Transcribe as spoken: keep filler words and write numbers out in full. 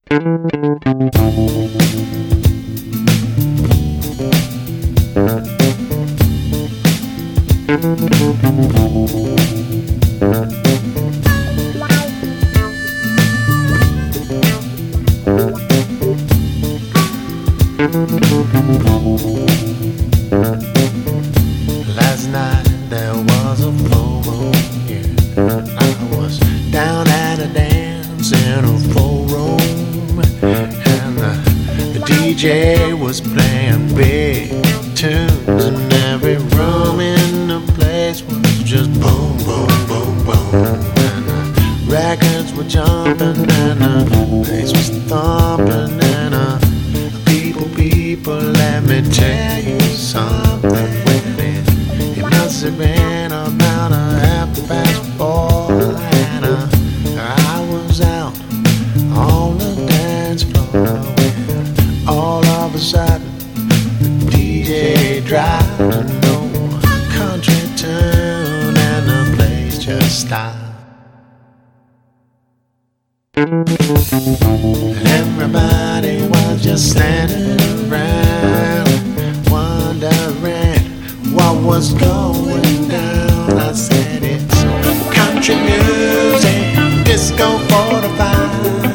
Last night there was a full moon, yeah. I was down at a dance in a full room, and the, the D J was playing big tunes, and every room in the place was just boom, boom, boom, boom, and the records were jumping and the bass was thumping, and uh, people, people, let me tell you something. It must have been about a half past four, and uh, I was out on the dance floor when all of a sudden the D J dropped an old country tune and the place just stopped. Everybody was just standing around wondering what was going down. I said it's country music, disco forty-five.